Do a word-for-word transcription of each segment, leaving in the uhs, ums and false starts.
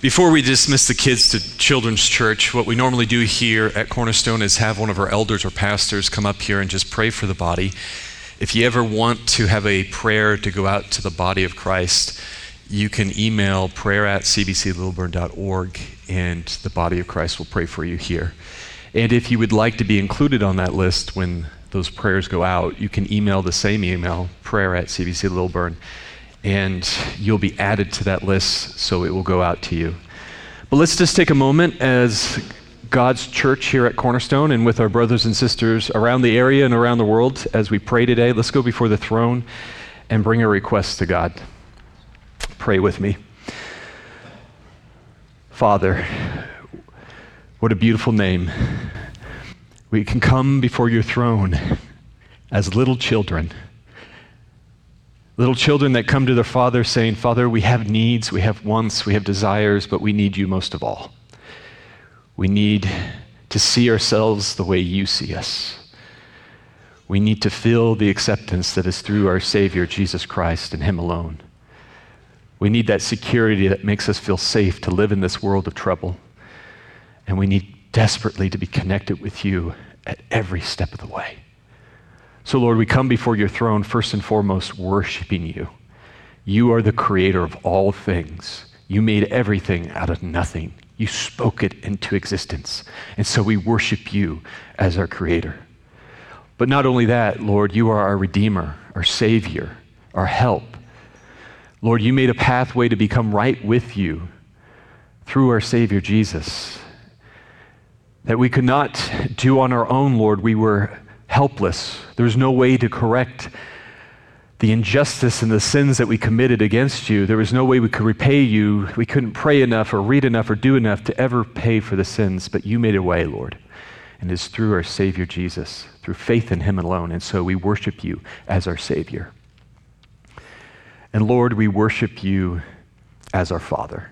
Before we dismiss the kids to Children's Church, what we normally do here at Cornerstone is have one of our elders or pastors come up here and just pray for the body. If you ever want to have a prayer to go out to the body of Christ, you can email prayer at c b c littleburn dot org and the body of Christ will pray for you here. And if you would like to be included on that list when those prayers go out, you can email the same email, prayer at c b c littleburn, and you'll be added to that list so it will go out to you. But let's just take a moment as God's church here at Cornerstone and with our brothers and sisters around the area and around the world as we pray today. Let's go before the throne and bring a request to God. Pray with me. Father, what a beautiful name. We can come before your throne as little children. Little children that come to their Father saying, Father, we have needs, we have wants, we have desires, but we need you most of all. We need to see ourselves the way you see us. We need to feel the acceptance that is through our Savior, Jesus Christ, and him alone. We need that security that makes us feel safe to live in this world of trouble. And we need desperately to be connected with you at every step of the way. So Lord, we come before your throne first and foremost worshiping you. You are the creator of all things. You made everything out of nothing. You spoke it into existence. And so we worship you as our creator. But not only that, Lord, you are our redeemer, our savior, our help. Lord, you made a pathway to become right with you through our Savior Jesus that we could not do on our own, Lord. We were helpless. There was no way to correct the injustice and the sins that we committed against you. There was no way we could repay you. We couldn't pray enough or read enough or do enough to ever pay for the sins, but you made a way, Lord. And it's through our Savior Jesus, through faith in him alone. And so we worship you as our Savior. And Lord, we worship you as our Father.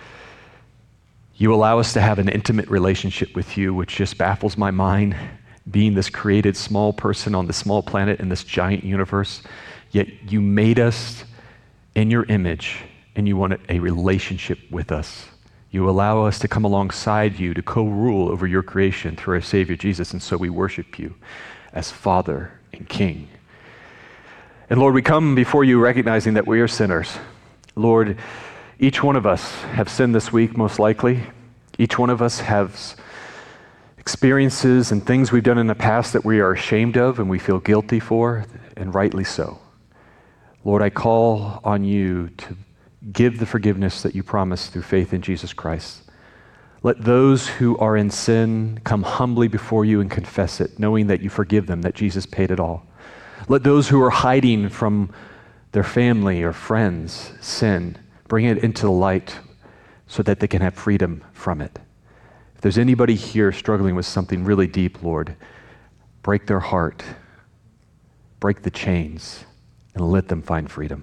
You allow us to have an intimate relationship with you, which just baffles my mind, being this created small person on this small planet in this giant universe. Yet you made us in your image, and you want a relationship with us. You allow us to come alongside you to co-rule over your creation through our Savior Jesus, and so we worship you as Father and King. And Lord, we come before you recognizing that we are sinners. Lord, each one of us have sinned this week, most likely. Each one of us has experiences and things we've done in the past that we are ashamed of and we feel guilty for, and rightly so. Lord, I call on you to give the forgiveness that you promised through faith in Jesus Christ. Let those who are in sin come humbly before you and confess it, knowing that you forgive them, that Jesus paid it all. Let those who are hiding from their family or friends sin, bring it into the light so that they can have freedom from it. If there's anybody here struggling with something really deep, Lord, break their heart, break the chains, and let them find freedom.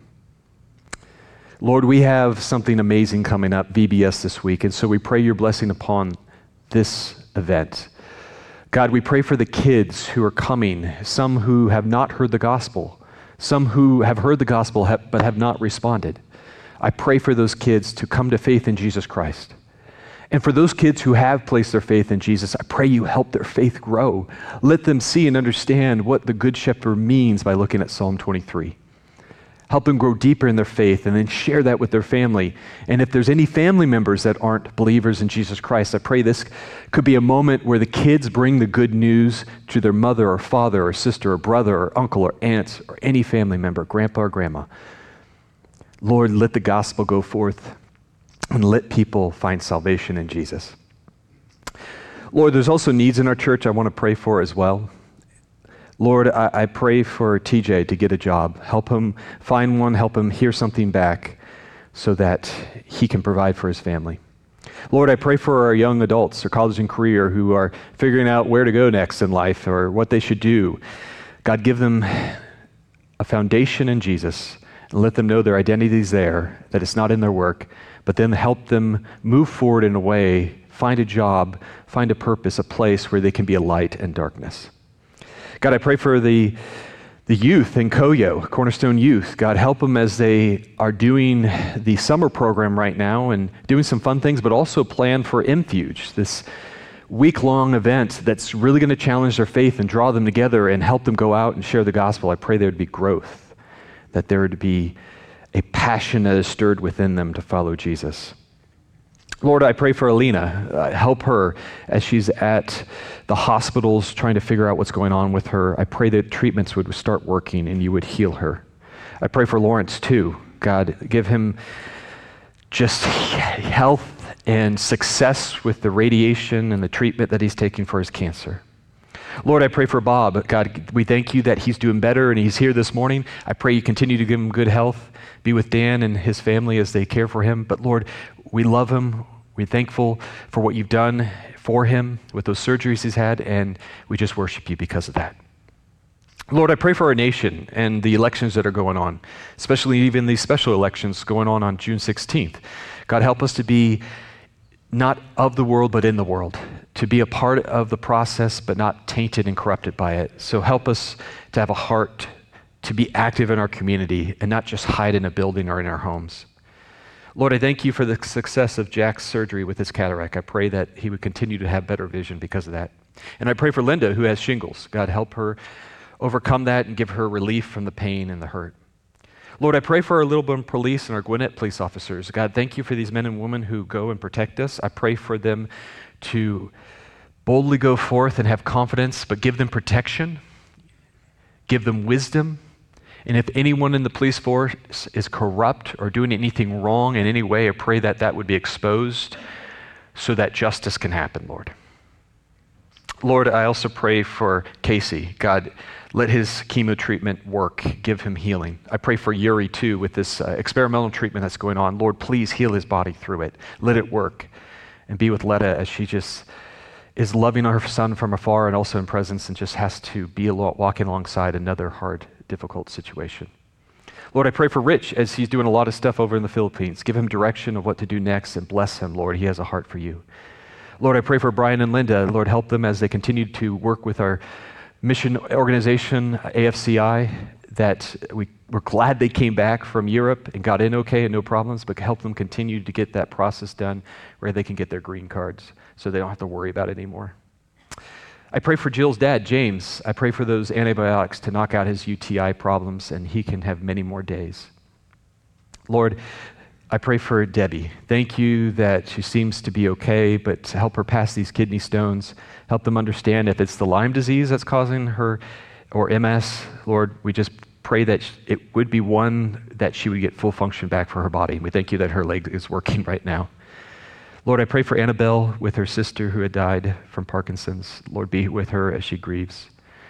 Lord, we have something amazing coming up, V B S this week, and so we pray your blessing upon this event. God, we pray for the kids who are coming, some who have not heard the gospel, some who have heard the gospel have, but have not responded. I pray for those kids to come to faith in Jesus Christ. And for those kids who have placed their faith in Jesus, I pray you help their faith grow. Let them see and understand what the Good Shepherd means by looking at Psalm twenty-three. Help them grow deeper in their faith and then share that with their family. And if there's any family members that aren't believers in Jesus Christ, I pray this could be a moment where the kids bring the good news to their mother or father or sister or brother or uncle or aunt or any family member, grandpa or grandma. Lord, let the gospel go forth and let people find salvation in Jesus. Lord, there's also needs in our church I want to pray for as well. Lord, I, I pray for T J to get a job. Help him find one, help him hear something back so that he can provide for his family. Lord, I pray for our young adults or college and career who are figuring out where to go next in life or what they should do. God, give them a foundation in Jesus and let them know their identity is there, that it's not in their work, but then help them move forward in a way, find a job, find a purpose, a place where they can be a light in darkness. God, I pray for the The youth in Koyo, Cornerstone Youth, God help them as they are doing the summer program right now and doing some fun things, but also plan for Infuge, this week-long event that's really going to challenge their faith and draw them together and help them go out and share the gospel. I pray there would be growth, that there would be a passion that is stirred within them to follow Jesus. Lord, I pray for Alina. Uh, help her as she's at the hospitals trying to figure out what's going on with her. I pray that treatments would start working and you would heal her. I pray for Lawrence too. God, give him just health and success with the radiation and the treatment that he's taking for his cancer. Lord, I pray for Bob. God, we thank you that he's doing better and he's here this morning. I pray you continue to give him good health. Be with Dan and his family as they care for him. But Lord, we love him. We're thankful for what you've done for him with those surgeries he's had, and we just worship you because of that. Lord, I pray for our nation and the elections that are going on, especially even these special elections going on on June sixteenth. God, help us to be not of the world, but in the world, to be a part of the process, but not tainted and corrupted by it. So help us to have a heart to be active in our community and not just hide in a building or in our homes. Lord, I thank you for the success of Jack's surgery with his cataract. I pray that he would continue to have better vision because of that. And I pray for Linda, who has shingles. God, help her overcome that and give her relief from the pain and the hurt. Lord, I pray for our Littleburn police and our Gwinnett police officers. God, thank you for these men and women who go and protect us. I pray for them to boldly go forth and have confidence, but give them protection, give them wisdom. And if anyone in the police force is corrupt or doing anything wrong in any way, I pray that that would be exposed so that justice can happen, Lord. Lord, I also pray for Casey. God, let his chemo treatment work. Give him healing. I pray for Yuri, too, with this uh, experimental treatment that's going on. Lord, please heal his body through it. Let it work. And be with Letta as she just is loving her son from afar and also in presence and just has to be al- walking alongside another hard, difficult situation. Lord, I pray for Rich as he's doing a lot of stuff over in the Philippines. Give him direction of what to do next and bless him, Lord. He has a heart for you. Lord, I pray for Brian and Linda. Lord, help them as they continue to work with our mission organization, A F C I, that we, we're glad they came back from Europe and got in okay and no problems, but help them continue to get that process done where they can get their green cards so they don't have to worry about it anymore. I pray for Jill's dad, James. I pray for those antibiotics to knock out his U T I problems and he can have many more days. Lord, I pray for Debbie. Thank you that she seems to be okay, but help her pass these kidney stones. Help them understand if it's the Lyme disease that's causing her or M S. Lord, we just pray that it would be one that she would get full function back for her body. We thank you that her leg is working right now. Lord, I pray for Annabelle with her sister who had died from Parkinson's. Lord, be with her as she grieves.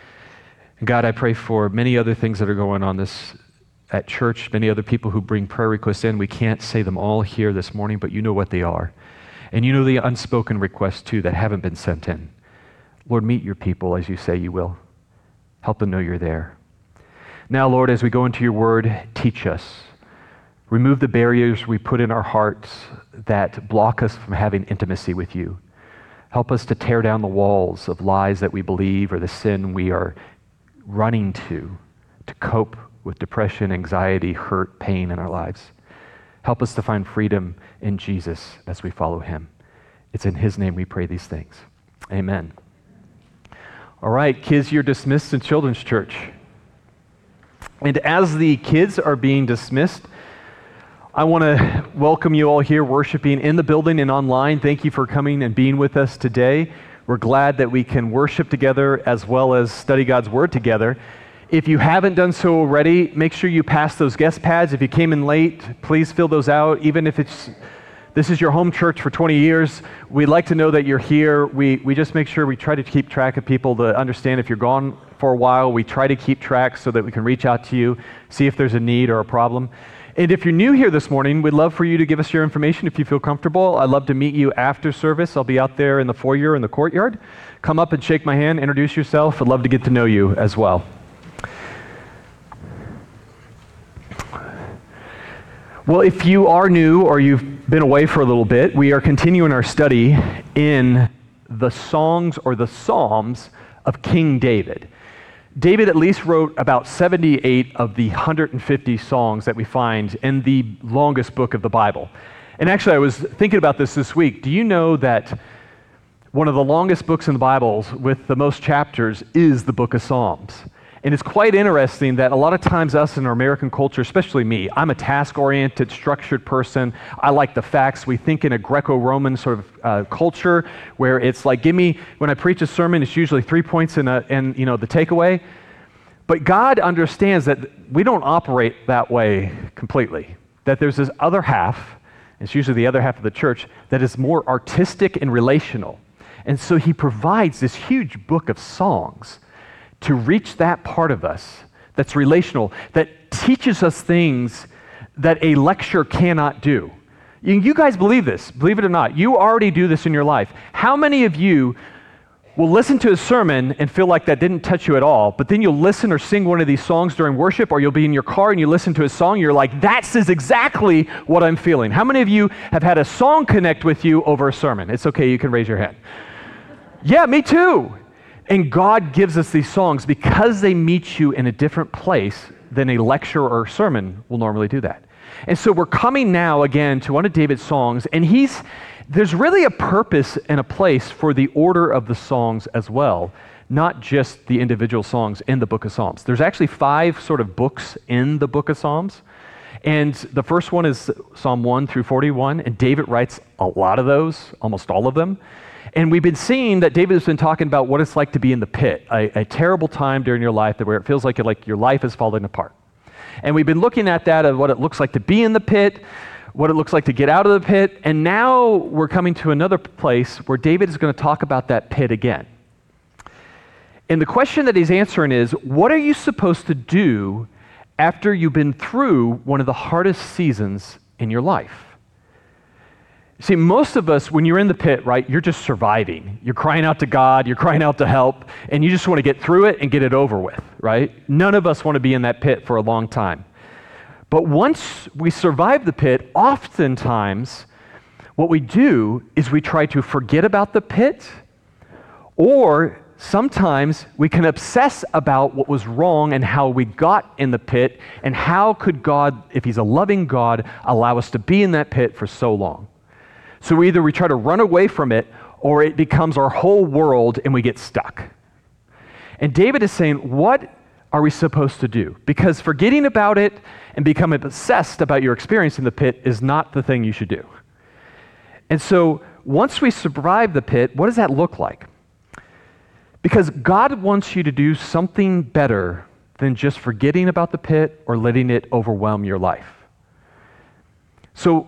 And God, I pray for many other things that are going on this at church, many other people who bring prayer requests in. We can't say them all here this morning, but you know what they are. And you know the unspoken requests too that haven't been sent in. Lord, meet your people as you say you will. Help them know you're there. Now, Lord, as we go into your word, teach us. Remove the barriers we put in our hearts that block us from having intimacy with you. Help us to tear down the walls of lies that we believe or the sin we are running to to cope with depression, anxiety, hurt, pain in our lives. Help us to find freedom in Jesus as we follow him. It's in his name we pray these things. Amen. All right, kids, you're dismissed in Children's Church. And as the kids are being dismissed, I want to welcome you all here worshiping in the building and online. Thank you for coming and being with us today. We're glad that we can worship together as well as study God's Word together. If you haven't done so already, make sure you pass those guest pads. If you came in late, please fill those out. Even if it's this is your home church for twenty years, we'd like to know that you're here. We we just make sure we try to keep track of people to understand if you're gone for a while. We try to keep track so that we can reach out to you, see if there's a need or a problem. And if you're new here this morning, we'd love for you to give us your information if you feel comfortable. I'd love to meet you after service. I'll be out there in the foyer in the courtyard. Come up and shake my hand, introduce yourself. I'd love to get to know you as well. Well, if you are new or you've been away for a little bit, we are continuing our study in the songs or the Psalms of King David. David at least wrote about seventy-eight of the one hundred fifty songs that we find in the longest book of the Bible. And actually, I was thinking about this this week. Do you know that one of the longest books in the Bible with the most chapters is the book of Psalms? And it's quite interesting that a lot of times us in our American culture, especially me, I'm a task-oriented, structured person. I like the facts. We think in a Greco-Roman sort of uh, culture where it's like, give me, when I preach a sermon, it's usually three points and, a, and you know, the takeaway. But God understands that we don't operate that way completely, that there's this other half, it's usually the other half of the church, that is more artistic and relational. And so he provides this huge book of songs to reach that part of us that's relational, that teaches us things that a lecture cannot do. You, you guys believe this, believe it or not. You already do this in your life. How many of you will listen to a sermon and feel like that didn't touch you at all, but then you'll listen or sing one of these songs during worship, or you'll be in your car and you listen to a song, you're like, that says exactly what I'm feeling. How many of you have had a song connect with you over a sermon? It's okay, you can raise your hand. Yeah, me too. And God gives us these songs because they meet you in a different place than a lecture or a sermon will normally do that. And so we're coming now again to one of David's songs, and he's there's really a purpose and a place for the order of the songs as well, not just the individual songs in the book of Psalms. There's actually five sort of books in the book of Psalms. And the first one is Psalm one through forty-one, and David writes a lot of those, almost all of them. And we've been seeing that David has been talking about what it's like to be in the pit, a, a terrible time during your life where it feels like, like your life is falling apart. And we've been looking at that, of what it looks like to be in the pit, what it looks like to get out of the pit, and now we're coming to another place where David is going to talk about that pit again. And the question that he's answering is, what are you supposed to do after you've been through one of the hardest seasons in your life? See, most of us, when you're in the pit, right, you're just surviving. You're crying out to God, you're crying out to help, and you just want to get through it and get it over with, right? None of us want to be in that pit for a long time. But once we survive the pit, oftentimes what we do is we try to forget about the pit, or sometimes we can obsess about what was wrong and how we got in the pit, and how could God, if he's a loving God, allow us to be in that pit for so long. So either we try to run away from it, or it becomes our whole world and we get stuck. And David is saying, what are we supposed to do? Because forgetting about it and becoming obsessed about your experience in the pit is not the thing you should do. And so once we survive the pit, what does that look like? Because God wants you to do something better than just forgetting about the pit or letting it overwhelm your life. So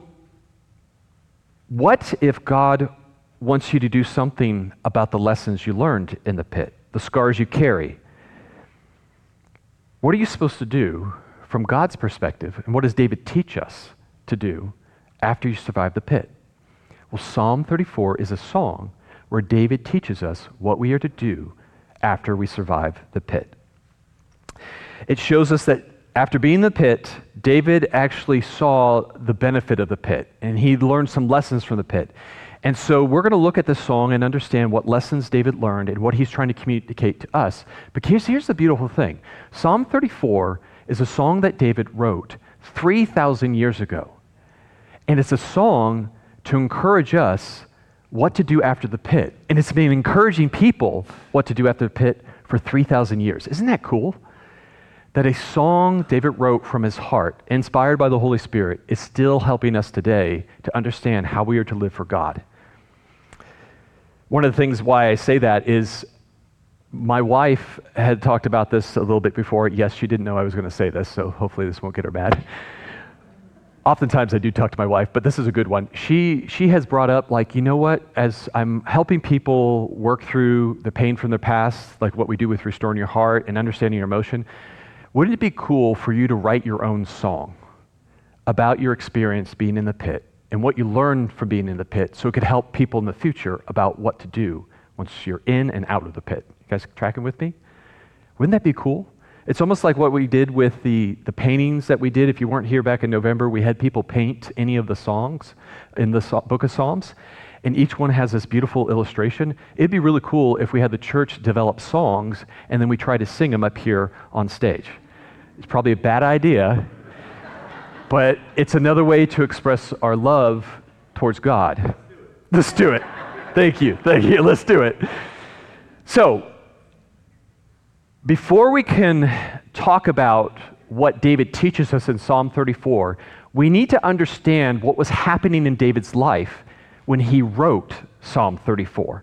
what if God wants you to do something about the lessons you learned in the pit, the scars you carry? What are you supposed to do from God's perspective, and what does David teach us to do after you survive the pit? Well, Psalm thirty-four is a song where David teaches us what we are to do after we survive the pit. It shows us that after being in the pit, David actually saw the benefit of the pit, and he learned some lessons from the pit. And so we're going to look at this song and understand what lessons David learned and what he's trying to communicate to us. But here's, here's the beautiful thing. Psalm thirty-four is a song that David wrote three thousand years ago. And it's a song to encourage us what to do after the pit. And it's been encouraging people what to do after the pit for three thousand years. Isn't that cool? That a song David wrote from his heart, inspired by the Holy Spirit, is still helping us today to understand how we are to live for God. One of the things why I say that is my wife had talked about this a little bit before. Yes, she didn't know I was going to say this, so hopefully this won't get her mad. Oftentimes I do talk to my wife, but this is a good one. She she has brought up, like, you know what, as I'm helping people work through the pain from their past, like what we do with Restoring Your Heart and Understanding Your Emotion, wouldn't it be cool for you to write your own song about your experience being in the pit and what you learned from being in the pit, so it could help people in the future about what to do once you're in and out of the pit? You guys tracking with me? Wouldn't that be cool? It's almost like what we did with the, the paintings that we did. If you weren't here back in November, we had people paint any of the songs in the so- book of Psalms, and each one has this beautiful illustration. It'd be really cool if we had the church develop songs, and then we try to sing them up here on stage. It's probably a bad idea, but it's another way to express our love towards God. Let's do it. Thank you. Thank you. Let's do it. So, before we can talk about what David teaches us in Psalm thirty-four, we need to understand what was happening in David's life when he wrote Psalm thirty-four.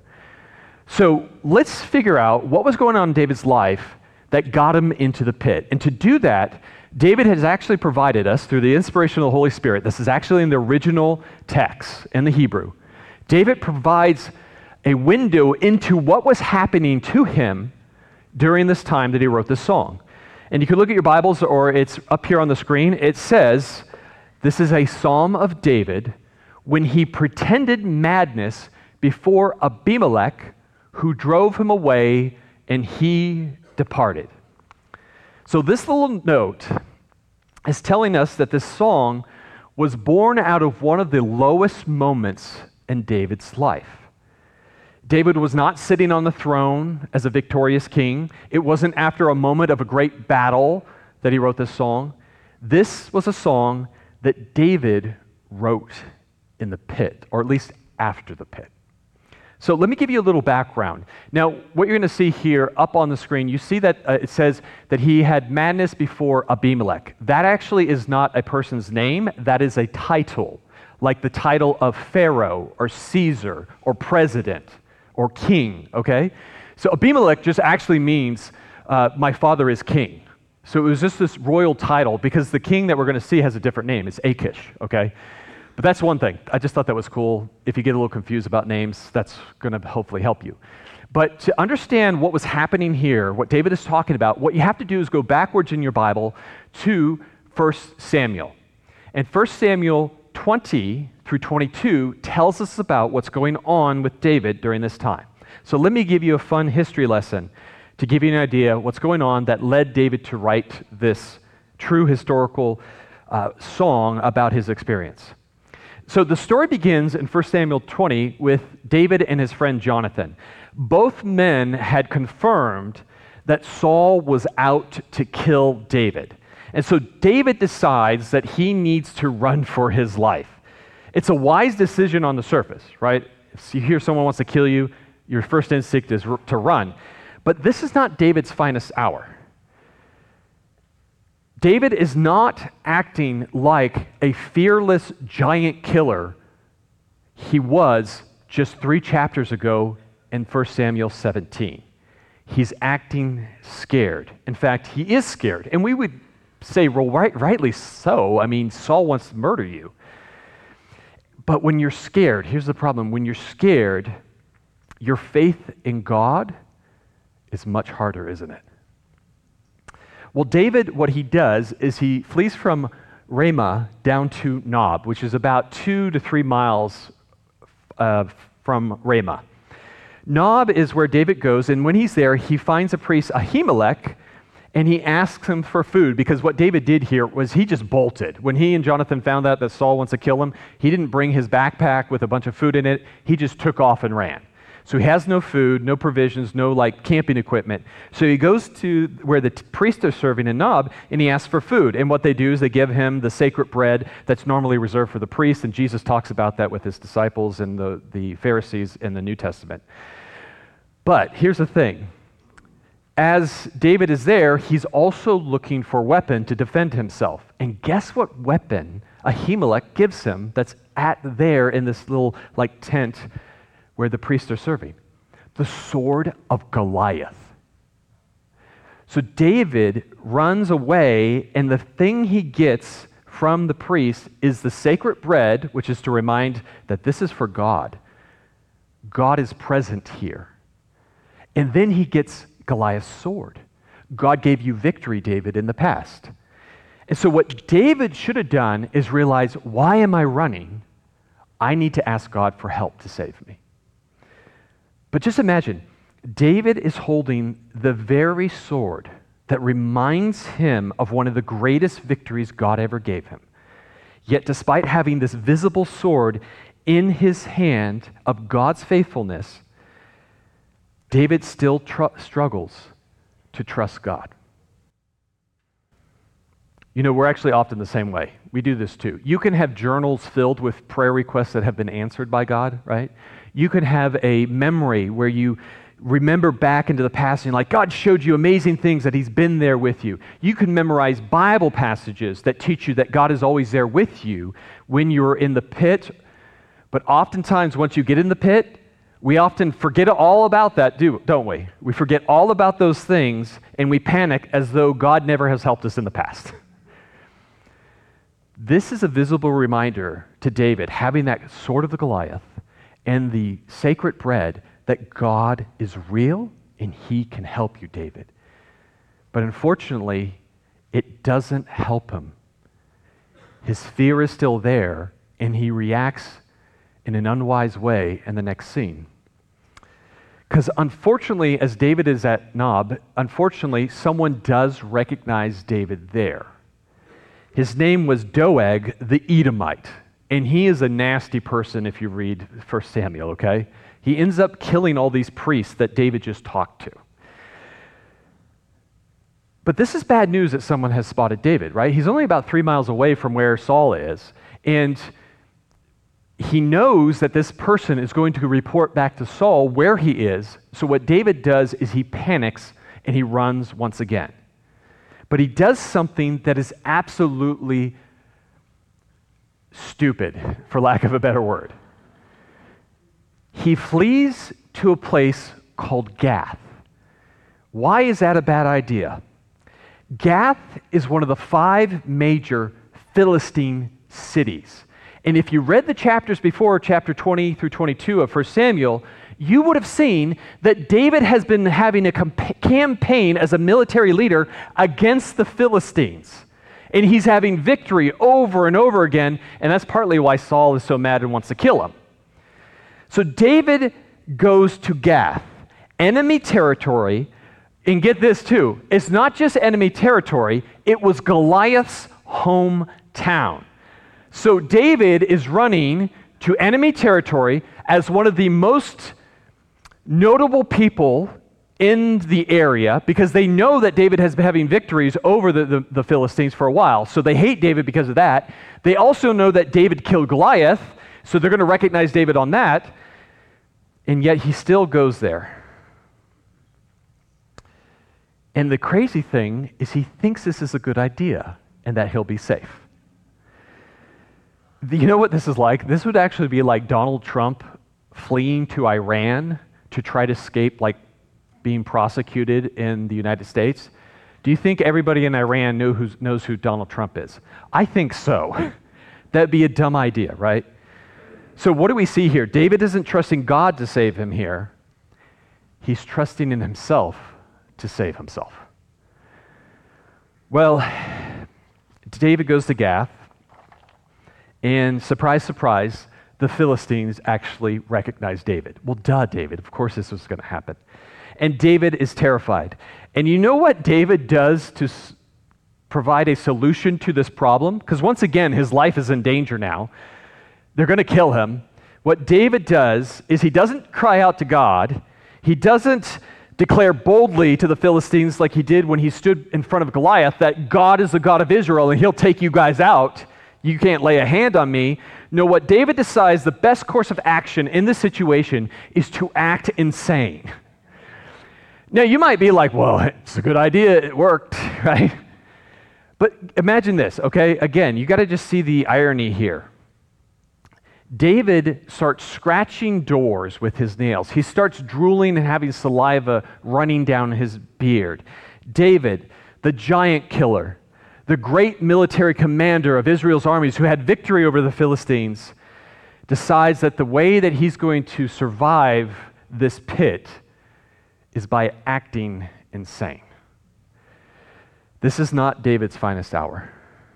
So let's figure out what was going on in David's life that got him into the pit. And to do that, David has actually provided us, through the inspiration of the Holy Spirit, this is actually in the original text in the Hebrew, David provides a window into what was happening to him during this time that he wrote this song. And you can look at your Bibles, or it's up here on the screen. It says, this is a psalm of David when he pretended madness before Abimelech, who drove him away, and he departed. So this little note is telling us that this song was born out of one of the lowest moments in David's life. David was not sitting on the throne as a victorious king. It wasn't after a moment of a great battle that he wrote this song. This was a song that David wrote in the pit, or at least after the pit. So let me give you a little background. Now, what you're going to see here up on the screen, you see that uh, it says that he had madness before Abimelech. That actually is not a person's name. That is a title, like the title of Pharaoh or Caesar or president or king, okay? So Abimelech just actually means uh, my father is king. So it was just this royal title, because the king that we're going to see has a different name. It's Achish, okay? But that's one thing. I just thought that was cool. If you get a little confused about names, that's going to hopefully help you. But to understand what was happening here, what David is talking about, what you have to do is go backwards in your Bible to First Samuel. And First Samuel twenty through twenty-two tells us about what's going on with David during this time. So let me give you a fun history lesson to give you an idea what's going on that led David to write this true historical uh, song about his experience. So the story begins in First Samuel twenty with David and his friend Jonathan. Both men had confirmed that Saul was out to kill David. And so David decides that he needs to run for his life. It's a wise decision on the surface, right? If you hear someone wants to kill you, your first instinct is r- to run. But this is not David's finest hour. David is not acting like a fearless giant killer he was just three chapters ago in First Samuel seventeen. He's acting scared. In fact, he is scared. And we would say, well, right, rightly so. I mean, Saul wants to murder you. But when you're scared, here's the problem. When you're scared, your faith in God is much harder, isn't it? Well, David, what he does is he flees from Ramah down to Nob, which is about two to three miles uh, from Ramah. Nob is where David goes, and when he's there, he finds a priest, Ahimelech, and he asks him for food, because what David did here was he just bolted. When he and Jonathan found out that Saul wants to kill him, he didn't bring his backpack with a bunch of food in it. He just took off and ran. So he has no food, no provisions, no like camping equipment. So he goes to where the t- priests are serving in Nob, and he asks for food. And what they do is they give him the sacred bread that's normally reserved for the priests, and Jesus talks about that with his disciples and the, the Pharisees in the New Testament. But here's the thing. As David is there, he's also looking for a weapon to defend himself. And guess what weapon Ahimelech gives him that's at there in this little like tent where the priests are serving? The sword of Goliath. So David runs away, and the thing he gets from the priest is the sacred bread, which is to remind that this is for God. God is present here. And then he gets Goliath's sword. God gave you victory, David, in the past. And so what David should have done is realize, why am I running? I need to ask God for help to save me. But just imagine, David is holding the very sword that reminds him of one of the greatest victories God ever gave him. Yet despite having this visible sword in his hand of God's faithfulness, David still tr- struggles to trust God. You know, we're actually often the same way. We do this too. You can have journals filled with prayer requests that have been answered by God, right? You can have a memory where you remember back into the past and you're like, God showed you amazing things that he's been there with you. You can memorize Bible passages that teach you that God is always there with you when you're in the pit. But oftentimes, once you get in the pit, we often forget all about that, do, don't we? We forget all about those things and we panic as though God never has helped us in the past. This is a visible reminder to David, having that sword of the Goliath and the sacred bread, that God is real and he can help you, David. But unfortunately, it doesn't help him. His fear is still there, and he reacts in an unwise way in the next scene. Because unfortunately, as David is at Nob, unfortunately, someone does recognize David there. His name was Doeg the Edomite, and he is a nasty person if you read First Samuel, okay? He ends up killing all these priests that David just talked to. But this is bad news that someone has spotted David, right? He's only about three miles away from where Saul is, and he knows that this person is going to report back to Saul where he is. So what David does is he panics and he runs once again. But he does something that is absolutely stupid, for lack of a better word. He flees to a place called Gath. Why is that a bad idea? Gath is one of the five major Philistine cities. And if you read the chapters before, chapter twenty through twenty-two of First Samuel, you would have seen that David has been having a comp- campaign as a military leader against the Philistines. And he's having victory over and over again, and that's partly why Saul is so mad and wants to kill him. So David goes to Gath, enemy territory, and get this too, it's not just enemy territory, it was Goliath's hometown. So David is running to enemy territory as one of the most notable people in the area because they know that David has been having victories over the, the, the Philistines for a while. So they hate David because of that. They also know that David killed Goliath, so they're going to recognize David on that. And yet he still goes there. And the crazy thing is he thinks this is a good idea and that he'll be safe. You know what this is like? This would actually be like Donald Trump fleeing to Iran to try to escape like being prosecuted in the United States. Do you think everybody in Iran knew who's, knows who Donald Trump is? I think so. That'd be a dumb idea, right? So what do we see here? David isn't trusting God to save him here. He's trusting in himself to save himself. Well, David goes to Gath, and surprise, surprise, the Philistines actually recognize David. Well, duh, David. Of course this was going to happen. And David is terrified. And you know what David does to s- provide a solution to this problem? Because once again, his life is in danger now. They're going to kill him. What David does is he doesn't cry out to God. He doesn't declare boldly to the Philistines like he did when he stood in front of Goliath that God is the God of Israel and he'll take you guys out. You can't lay a hand on me. No, what David decides the best course of action in this situation is to act insane. Now, you might be like, well, it's a good idea. It worked, right? But imagine this, okay? Again, you got to just see the irony here. David starts scratching doors with his nails. He starts drooling and having saliva running down his beard. David, the giant killer, the great military commander of Israel's armies who had victory over the Philistines, decides that the way that he's going to survive this pit is by acting insane. This is not David's finest hour.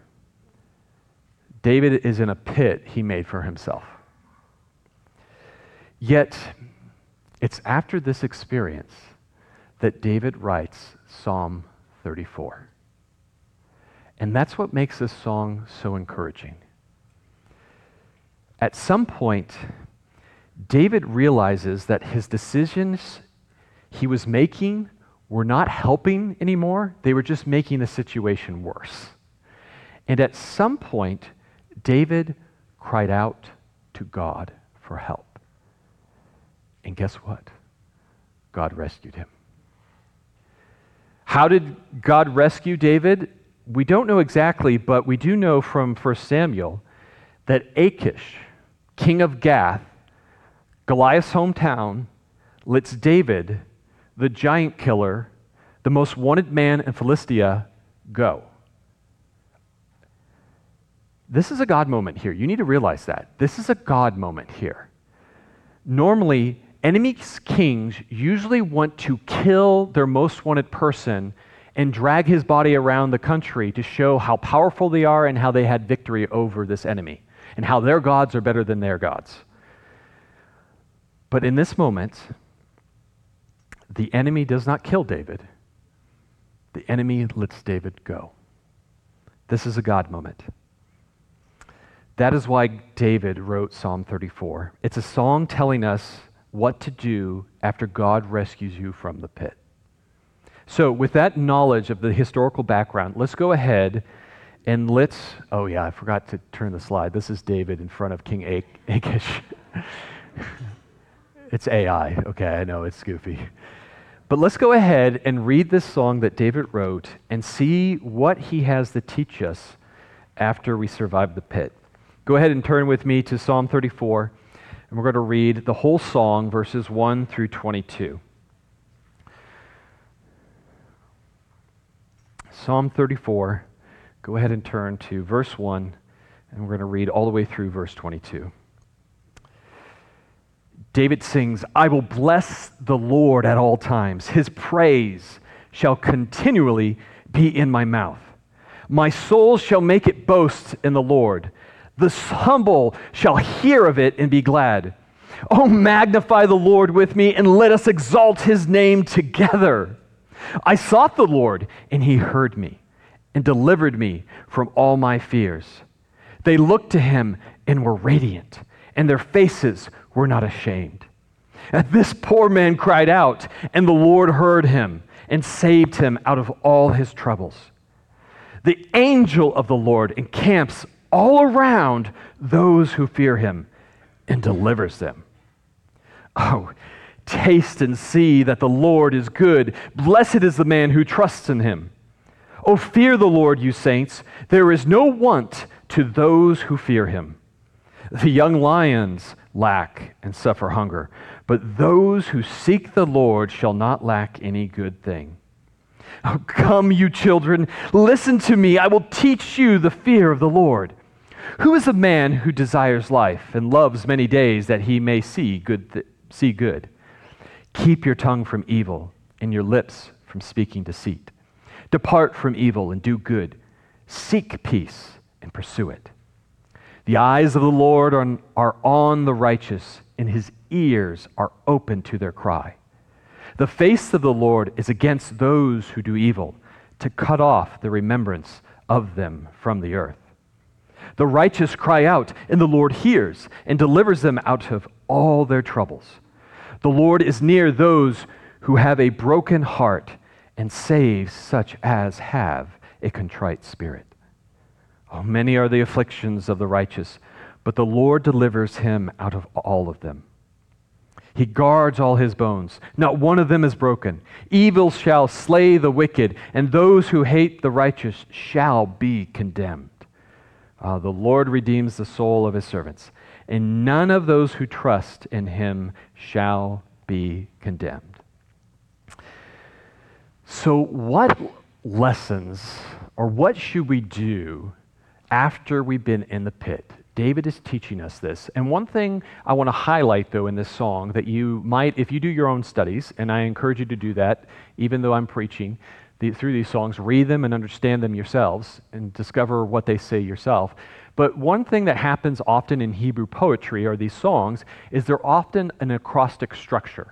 David is in a pit he made for himself. Yet, it's after this experience that David writes Psalm thirty-four. And that's what makes this song so encouraging. At some point, David realizes that his decisions he was making were not helping anymore. They were just making the situation worse. And at some point, David cried out to God for help. And guess what? God rescued him. How did God rescue David? We don't know exactly, but we do know from First Samuel that Achish, king of Gath, Goliath's hometown, lets David, the giant killer, the most wanted man in Philistia, go. This is a God moment here. You need to realize that. This is a God moment here. Normally, enemy kings usually want to kill their most wanted person and drag his body around the country to show how powerful they are and how they had victory over this enemy and how their gods are better than their gods. But in this moment, the enemy does not kill David. The enemy lets David go. This is a God moment. That is why David wrote Psalm thirty-four. It's a song telling us what to do after God rescues you from the pit. So with that knowledge of the historical background, let's go ahead and let's, oh yeah, I forgot to turn the slide. This is David in front of King Ach- Achish. It's A I, okay, I know, it's goofy. But let's go ahead and read this song that David wrote and see what he has to teach us after we survive the pit. Go ahead and turn with me to Psalm thirty-four, and we're going to read the whole song, verses one through twenty-two. Psalm thirty-four, go ahead and turn to verse one, and we're going to read all the way through verse twenty-two. David sings, "I will bless the Lord at all times. His praise shall continually be in my mouth. My soul shall make it boast in the Lord. The humble shall hear of it and be glad. Oh, magnify the Lord with me, and let us exalt his name together. I sought the Lord, and he heard me, and delivered me from all my fears. They looked to him and were radiant, and their faces were not ashamed. And this poor man cried out, and the Lord heard him, and saved him out of all his troubles. The angel of the Lord encamps all around those who fear him, and delivers them. Oh, taste and see that the Lord is good. Blessed is the man who trusts in him. Oh, fear the Lord, you saints. There is no want to those who fear him. The young lions lack and suffer hunger, but those who seek the Lord shall not lack any good thing. Oh, come, you children, listen to me. I will teach you the fear of the Lord. Who is a man who desires life and loves many days that he may see good? Th- see good? Keep your tongue from evil and your lips from speaking deceit. Depart from evil and do good. Seek peace and pursue it. The eyes of the Lord are, are on the righteous, and his ears are open to their cry. The face of the Lord is against those who do evil, to cut off the remembrance of them from the earth. The righteous cry out, and the Lord hears and delivers them out of all their troubles. The Lord is near those who have a broken heart, and saves such as have a contrite spirit. Oh, many are the afflictions of the righteous, but the Lord delivers him out of all of them. He guards all his bones. Not one of them is broken. Evil shall slay the wicked, and those who hate the righteous shall be condemned. Uh, the Lord redeems the soul of his servants, and none of those who trust in him shall be condemned. So what lessons, or what should we do after we've been in the pit? David is teaching us this. And one thing I want to highlight, though, in this song that you might, if you do your own studies, and I encourage you to do that, even though I'm preaching the, through these songs, read them and understand them yourselves and discover what they say yourself. But one thing that happens often in Hebrew poetry or these songs is they're often an acrostic structure.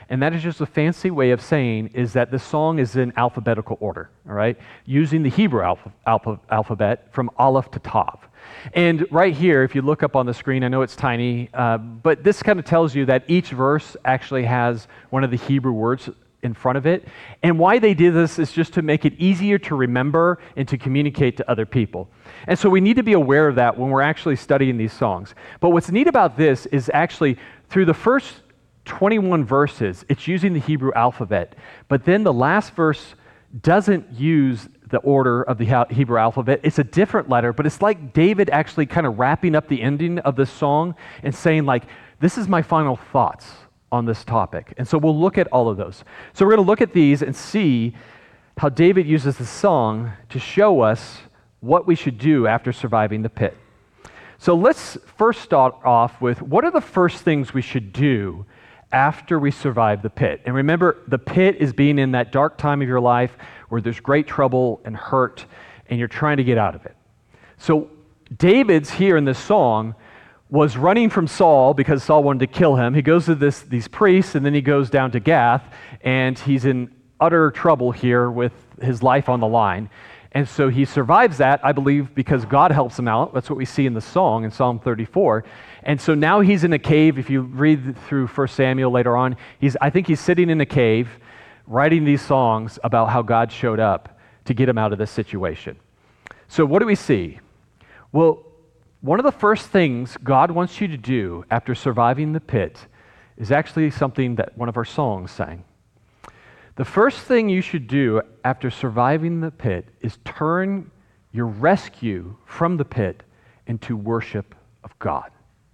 And that is just a fancy way of saying is that the song is in alphabetical order, all right? Using the Hebrew alpha, alpha, alphabet from Aleph to Tav. And right here, if you look up on the screen, I know it's tiny, uh, but this kind of tells you that each verse actually has one of the Hebrew words in front of it. And why they did this is just to make it easier to remember and to communicate to other people. And so we need to be aware of that when we're actually studying these songs. But what's neat about this is actually through the first twenty-one verses, it's using the Hebrew alphabet. But then the last verse doesn't use the order of the Hebrew alphabet. It's a different letter, but it's like David actually kind of wrapping up the ending of this song and saying like, this is my final thoughts on this topic. And so we'll look at all of those. So we're going to look at these and see how David uses the song to show us what we should do after surviving the pit. So let's first start off with what are the first things we should do after we survive the pit. And remember, the pit is being in that dark time of your life where there's great trouble and hurt, and you're trying to get out of it. So David's here in this song was running from Saul because Saul wanted to kill him. He goes to this, these priests, and then he goes down to Gath, and he's in utter trouble here with his life on the line. And so he survives that, I believe, because God helps him out. That's what we see in the song in Psalm thirty-four. And so now he's in a cave. If you read through First Samuel later on, he's I think he's sitting in a cave writing these songs about how God showed up to get him out of this situation. So what do we see? Well, one of the first things God wants you to do after surviving the pit is actually something that one of our songs sang. The first thing you should do after surviving the pit is turn your rescue from the pit into worship of God.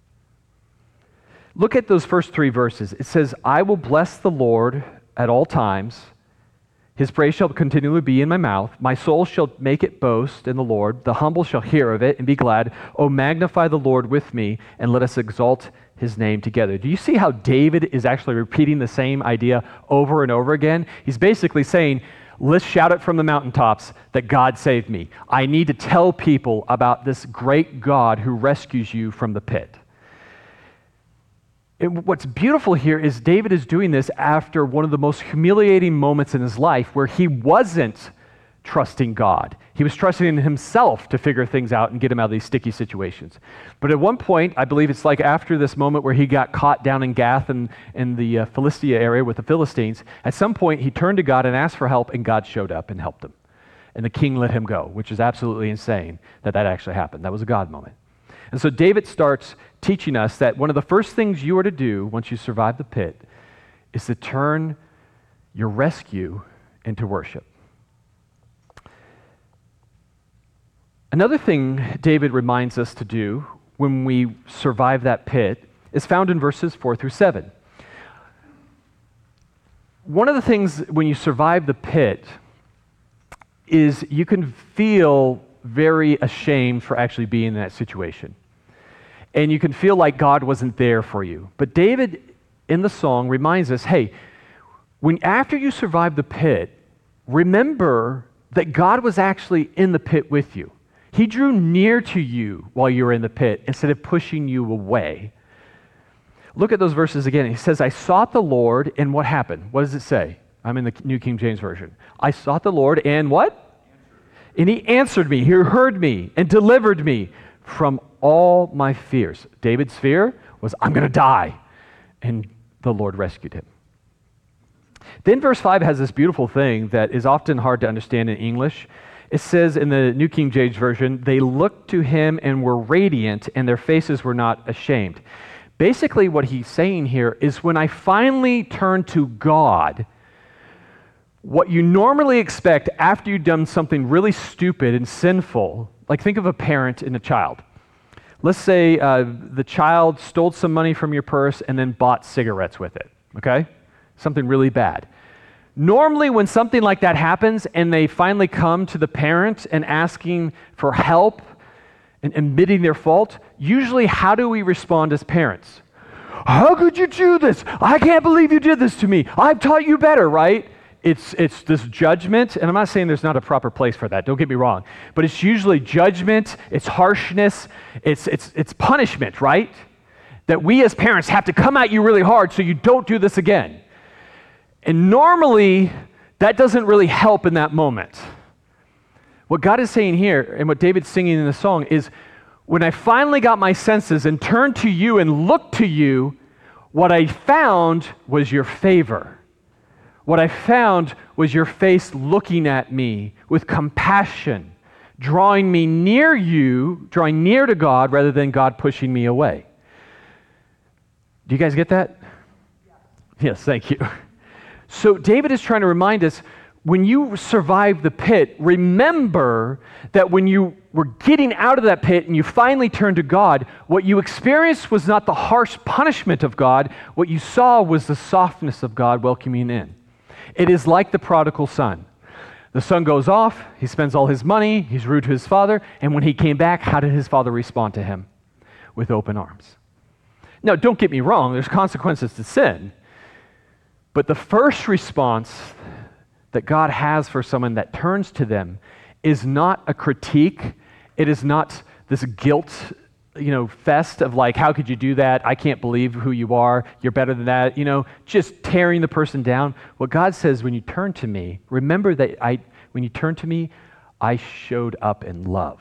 Look at those first three verses. It says, I will bless the Lord at all times. His praise shall continually be in my mouth. My soul shall make it boast in the Lord. The humble shall hear of it and be glad. Oh, magnify the Lord with me, and let us exalt his name together. Do you see how David is actually repeating the same idea over and over again? He's basically saying, let's shout it from the mountaintops that God saved me. I need to tell people about this great God who rescues you from the pit. And what's beautiful here is David is doing this after one of the most humiliating moments in his life where he wasn't trusting God. He was trusting in himself to figure things out and get him out of these sticky situations. But at one point, I believe it's like after this moment where he got caught down in Gath and in the uh, Philistia area with the Philistines, at some point he turned to God and asked for help, and God showed up and helped him. And the king let him go, which is absolutely insane that that actually happened. That was a God moment. And so David starts teaching us that one of the first things you are to do once you survive the pit is to turn your rescue into worship. Another thing David reminds us to do when we survive that pit is found in verses four through seven. One of the things when you survive the pit is you can feel very ashamed for actually being in that situation. And you can feel like God wasn't there for you. But David, in the song, reminds us, hey, when after you survive the pit, remember that God was actually in the pit with you. He drew near to you while you were in the pit instead of pushing you away. Look at those verses again. He says, I sought the Lord, and what happened? What does it say? I'm in the New King James Version. I sought the Lord, and what? And he answered me. He heard me and delivered me from all my fears. David's fear was, I'm going to die. And the Lord rescued him. Then verse five has this beautiful thing that is often hard to understand in English. It says in the New King James Version, they looked to him and were radiant, and their faces were not ashamed. Basically, what he's saying here is when I finally turn to God, what you normally expect after you've done something really stupid and sinful, like think of a parent and a child. Let's say uh, the child stole some money from your purse and then bought cigarettes with it, okay? Something really bad. Normally, when something like that happens and they finally come to the parent and asking for help and admitting their fault, usually how do we respond as parents? How could you do this? I can't believe you did this to me. I've taught you better, right? It's it's this judgment, and I'm not saying there's not a proper place for that, don't get me wrong, but it's usually judgment, it's harshness, it's it's it's punishment, right? That we as parents have to come at you really hard so you don't do this again. And normally, that doesn't really help in that moment. What God is saying here, and what David's singing in the song, is when I finally got my senses and turned to you and looked to you, what I found was your favor. What I found was your face looking at me with compassion, drawing me near you, drawing near to God rather than God pushing me away. Do you guys get that? Yes, thank you. So David is trying to remind us, when you survived the pit, remember that when you were getting out of that pit and you finally turned to God, what you experienced was not the harsh punishment of God. What you saw was the softness of God welcoming you in. It is like the prodigal son. The son goes off, he spends all his money, he's rude to his father, and when he came back, how did his father respond to him? With open arms. Now, don't get me wrong, there's consequences to sin. But the first response that God has for someone that turns to them is not a critique. It is not this guilt, you know, fest of like, how could you do that? I can't believe who you are. You're better than that. You know, just tearing the person down. What God says, when you turn to me, remember that I, when you turn to me, I showed up in love.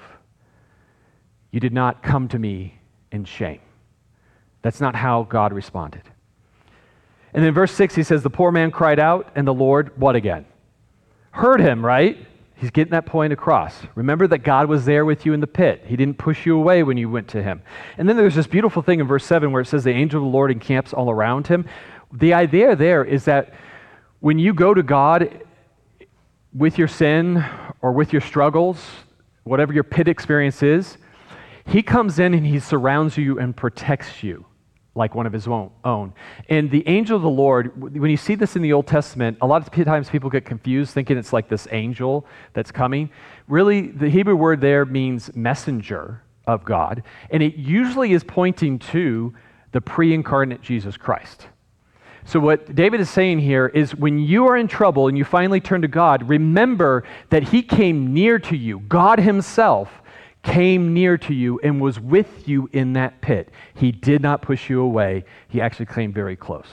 You did not come to me in shame. That's not how God responded. And then verse six, he says, the poor man cried out, and the Lord, what again? Heard him, right? He's getting that point across. Remember that God was there with you in the pit. He didn't push you away when you went to him. And then there's this beautiful thing in verse seven where it says the angel of the Lord encamps all around him. The idea there is that when you go to God with your sin or with your struggles, whatever your pit experience is, he comes in and he surrounds you and protects you like one of his own. And the angel of the Lord, when you see this in the Old Testament, a lot of times people get confused thinking it's like this angel that's coming. Really, the Hebrew word there means messenger of God, and it usually is pointing to the pre-incarnate Jesus Christ. So what David is saying here is when you are in trouble and you finally turn to God, remember that he came near to you. God himself came near to you and was with you in that pit. He did not push you away. He actually came very close.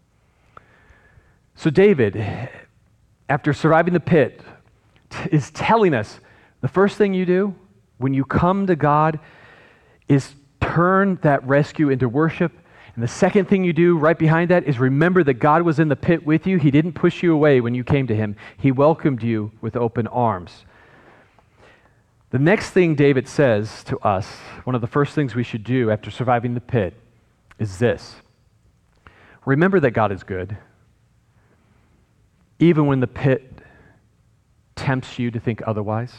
So David, after surviving the pit, t- is telling us the first thing you do when you come to God is turn that rescue into worship. And the second thing you do right behind that is remember that God was in the pit with you. He didn't push you away when you came to him. He welcomed you with open arms. The next thing David says to us, one of the first things we should do after surviving the pit, is this. Remember that God is good, even when the pit tempts you to think otherwise.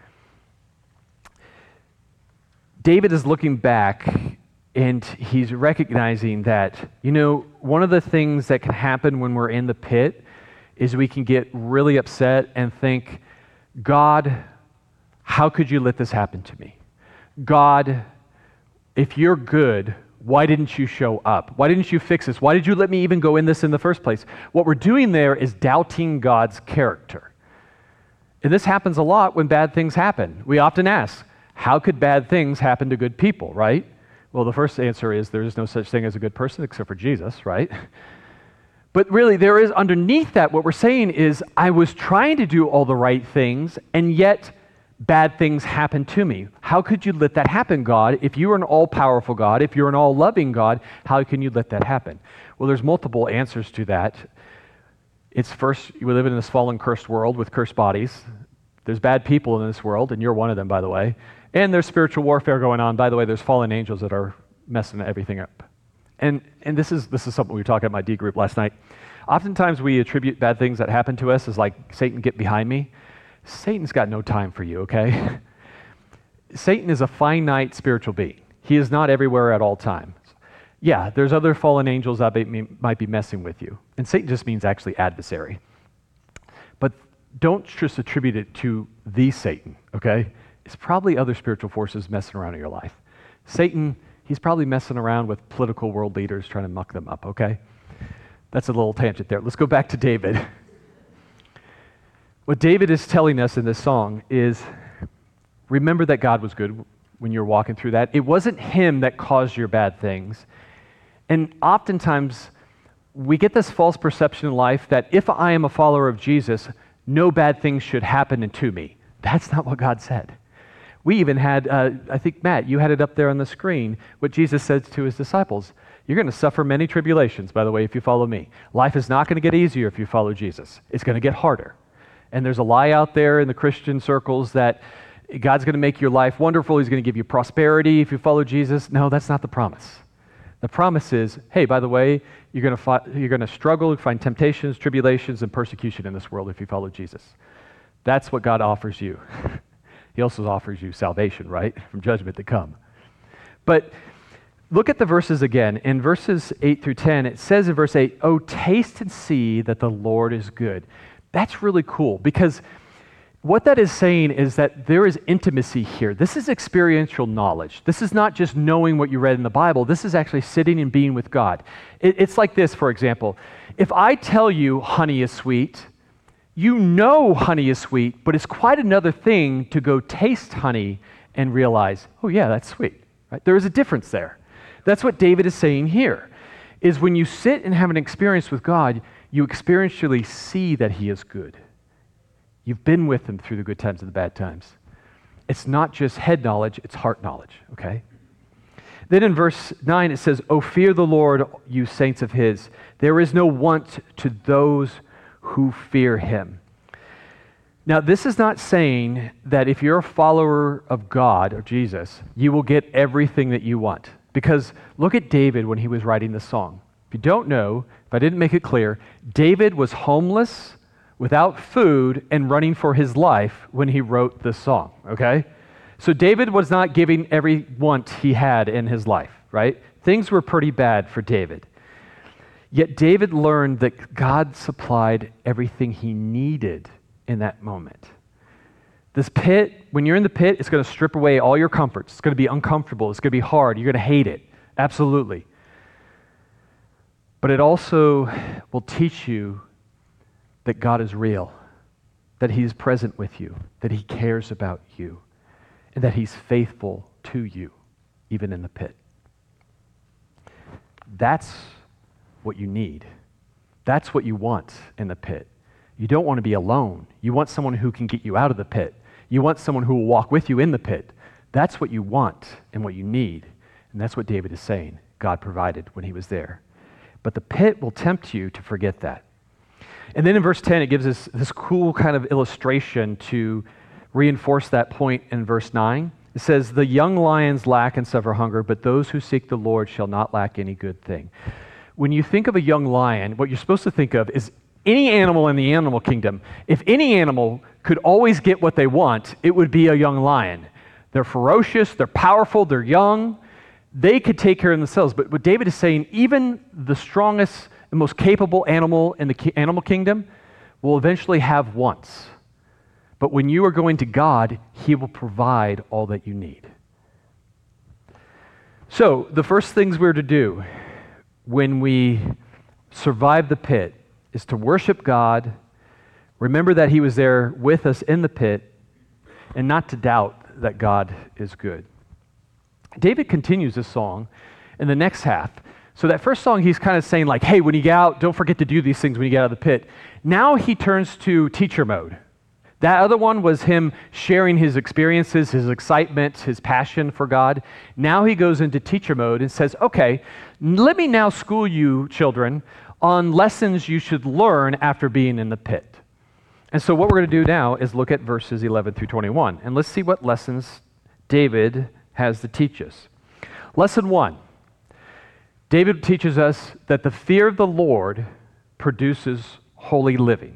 David is looking back and he's recognizing that, you know, one of the things that can happen when we're in the pit is we can get really upset and think, God, how could you let this happen to me? God, if you're good, why didn't you show up? Why didn't you fix this? Why did you let me even go in this in the first place? What we're doing there is doubting God's character. And this happens a lot when bad things happen. We often ask, how could bad things happen to good people, right? Well, the first answer is there is no such thing as a good person except for Jesus, right? But really, there is underneath that, what we're saying is, I was trying to do all the right things, and yet bad things happen to me. How could you let that happen, God? If you're an all-powerful God, if you're an all-loving God, how can you let that happen? Well, there's multiple answers to that. It's first, we live in this fallen, cursed world with cursed bodies. There's bad people in this world, and you're one of them, by the way. And there's spiritual warfare going on. By the way, there's fallen angels that are messing everything up. And and this is this is something we were talking about in my D group last night. Oftentimes we attribute bad things that happen to us as like, Satan, get behind me. Satan's got no time for you, okay? Satan is a finite spiritual being. He is not everywhere at all times. Yeah, there's other fallen angels that might be messing with you. And Satan just means actually adversary. But don't just attribute it to the Satan, okay? It's probably other spiritual forces messing around in your life. Satan, he's probably messing around with political world leaders trying to muck them up, okay? That's a little tangent there. Let's go back to David. What David is telling us in this song is, remember that God was good when you're walking through that. It wasn't him that caused your bad things. And oftentimes, we get this false perception in life that if I am a follower of Jesus, no bad things should happen to me. That's not what God said. We even had, uh, I think, Matt, you had it up there on the screen, what Jesus said to his disciples. You're going to suffer many tribulations, by the way, if you follow me. Life is not going to get easier if you follow Jesus. It's going to get harder. And there's a lie out there in the Christian circles that God's going to make your life wonderful. He's going to give you prosperity if you follow Jesus. No, that's not the promise. The promise is, hey, by the way, you're going to fi- you're going to struggle, find temptations, tribulations, and persecution in this world if you follow Jesus. That's what God offers you. He also offers you salvation, right, from judgment to come. But look at the verses again. In verses eight through ten, it says in verse eight, "Oh, taste and see that the Lord is good." That's really cool because what that is saying is that there is intimacy here. This is experiential knowledge. This is not just knowing what you read in the Bible. This is actually sitting and being with God. It, it's like this, for example. If I tell you honey is sweet, you know honey is sweet, but it's quite another thing to go taste honey and realize, oh yeah, that's sweet. Right? There is a difference there. That's what David is saying here, is when you sit and have an experience with God, you experientially see that he is good. You've been with him through the good times and the bad times. It's not just head knowledge, it's heart knowledge, okay? Then in verse nine it says, "Oh, fear the Lord, you saints of his. There is no want to those who fear him." Now, this is not saying that if you're a follower of God, or Jesus, you will get everything that you want. Because look at David when he was writing this song. If you don't know, if I didn't make it clear, David was homeless, without food, and running for his life when he wrote this song, okay? So David was not giving every want he had in his life, right? Things were pretty bad for David. Yet David learned that God supplied everything he needed in that moment. This pit, when you're in the pit, it's going to strip away all your comforts. It's going to be uncomfortable. It's going to be hard. You're going to hate it. Absolutely. But it also will teach you that God is real, that he's present with you, that he cares about you, and that he's faithful to you, even in the pit. That's what you need. That's what you want in the pit. You don't want to be alone. You want someone who can get you out of the pit. You want someone who will walk with you in the pit. That's what you want and what you need. And that's what David is saying God provided when he was there. But the pit will tempt you to forget that. And then in verse ten, it gives us this cool kind of illustration to reinforce that point in verse nine. It says, "The young lions lack and suffer hunger, but those who seek the Lord shall not lack any good thing." When you think of a young lion, what you're supposed to think of is any animal in the animal kingdom. If any animal could always get what they want, it would be a young lion. They're ferocious, they're powerful, they're young. They could take care of themselves. But what David is saying, even the strongest the most capable animal in the ki- animal kingdom will eventually have wants. But when you are going to God, he will provide all that you need. So, the first things we're to do when we survive the pit is to worship God, remember that he was there with us in the pit, and not to doubt that God is good. David continues this song in the next half. So that first song, he's kind of saying like, hey, when you get out, don't forget to do these things when you get out of the pit. Now he turns to teacher mode. That other one was him sharing his experiences, his excitement, his passion for God. Now he goes into teacher mode and says, okay, let me now school you, children, on lessons you should learn after being in the pit. And so what we're going to do now is look at verses eleven through twenty-one. And let's see what lessons David has to teach us. Lesson one. David teaches us that the fear of the Lord produces holy living.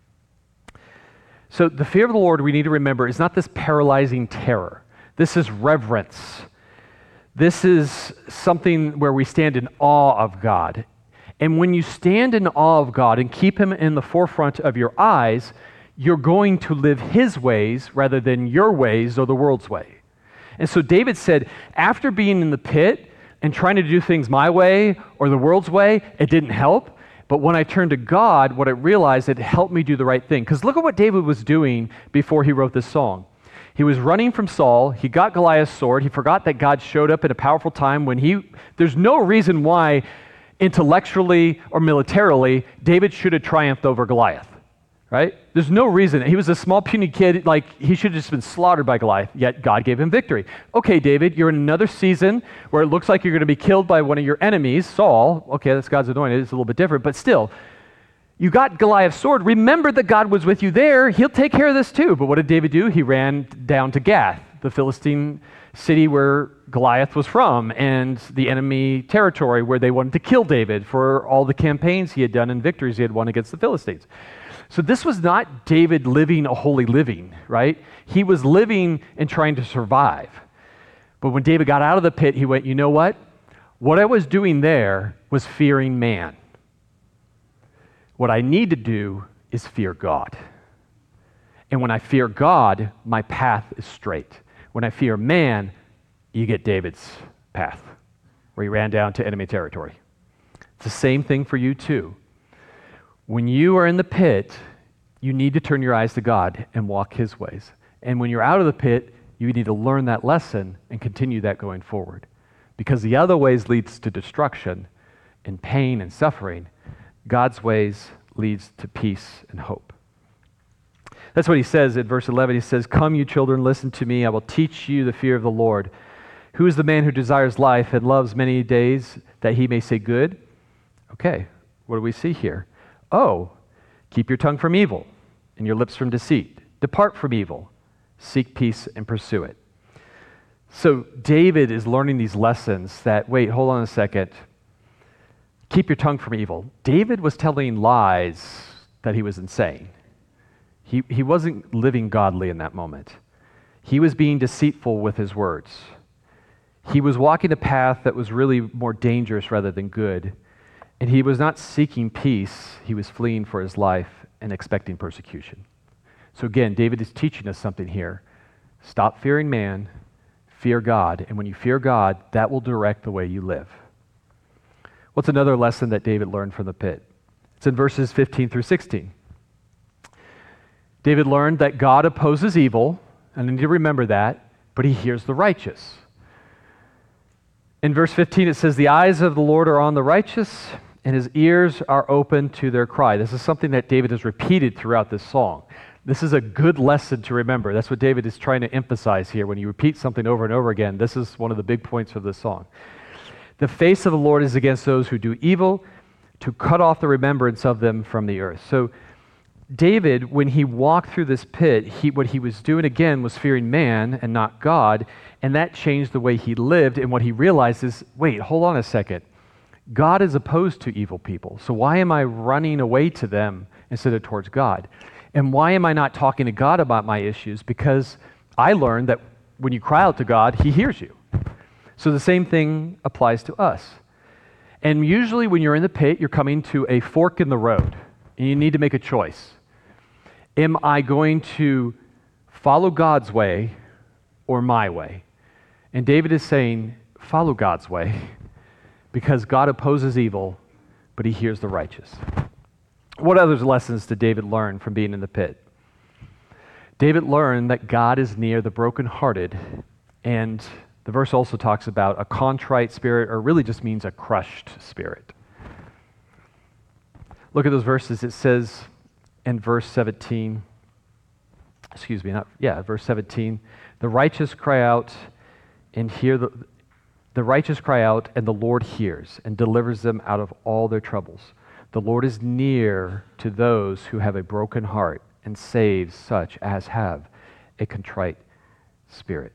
So the fear of the Lord, we need to remember, is not this paralyzing terror. This is reverence. This is something where we stand in awe of God. And when you stand in awe of God and keep him in the forefront of your eyes, you're going to live his ways rather than your ways or the world's way. And so David said, after being in the pit, and trying to do things my way or the world's way, it didn't help. But when I turned to God, what I realized, it helped me do the right thing. Because look at what David was doing before he wrote this song. He was running from Saul. He got Goliath's sword. He forgot that God showed up at a powerful time when he, there's no reason why intellectually or militarily, David should have triumphed over Goliath, right? There's no reason. He was a small, puny kid, like he should have just been slaughtered by Goliath, yet God gave him victory. Okay, David, you're in another season where it looks like you're going to be killed by one of your enemies, Saul. Okay, that's God's anointed. It's a little bit different, but still, you got Goliath's sword. Remember that God was with you there. He'll take care of this too. But what did David do? He ran down to Gath, the Philistine city where Goliath was from, and the enemy territory where they wanted to kill David for all the campaigns he had done and victories he had won against the Philistines. So this was not David living a holy living, right? He was living and trying to survive. But when David got out of the pit, he went, you know what? What I was doing there was fearing man. What I need to do is fear God. And when I fear God, my path is straight. When I fear man, you get David's path, where he ran down to enemy territory. It's the same thing for you too. When you are in the pit, you need to turn your eyes to God and walk his ways. And when you're out of the pit, you need to learn that lesson and continue that going forward. Because the other ways leads to destruction and pain and suffering. God's ways leads to peace and hope. That's what he says in verse eleven. He says, come, you children, listen to me. I will teach you the fear of the Lord. Who is the man who desires life and loves many days that he may say good? Okay, what do we see here? Oh, keep your tongue from evil and your lips from deceit. Depart from evil. Seek peace and pursue it. So David is learning these lessons that, wait, hold on a second. Keep your tongue from evil. David was telling lies that he was insane. He, he wasn't living godly in that moment. He was being deceitful with his words. He was walking a path that was really more dangerous rather than good. And he was not seeking peace. He was fleeing for his life and expecting persecution. So again, David is teaching us something here. Stop fearing man, fear God. And when you fear God, that will direct the way you live. What's another lesson that David learned from the pit? It's in verses fifteen through sixteen. David learned that God opposes evil, and I need to remember that, but he hears the righteous. In verse fifteen, it says, the eyes of the Lord are on the righteous, and his ears are open to their cry. This is something that David has repeated throughout this song. This is a good lesson to remember. That's what David is trying to emphasize here. When you repeat something over and over again, this is one of the big points of this song. The face of the Lord is against those who do evil, to cut off the remembrance of them from the earth. So David, when he walked through this pit, he, what he was doing again was fearing man and not God, and that changed the way he lived. And what he realized is, wait, hold on a second. God is opposed to evil people, so why am I running away to them instead of towards God? And why am I not talking to God about my issues? Because I learned that when you cry out to God, he hears you. So the same thing applies to us. And usually when you're in the pit, you're coming to a fork in the road, and you need to make a choice. Am I going to follow God's way or my way? And David is saying, follow God's way, because God opposes evil, but he hears the righteous. What other lessons did David learn from being in the pit? David learned that God is near the brokenhearted, and the verse also talks about a contrite spirit, or really just means a crushed spirit. Look at those verses. It says in verse seventeen, excuse me, not, yeah, verse seventeen, the righteous cry out and hear the, the righteous cry out, and the Lord hears and delivers them out of all their troubles. The Lord is near to those who have a broken heart and saves such as have a contrite spirit.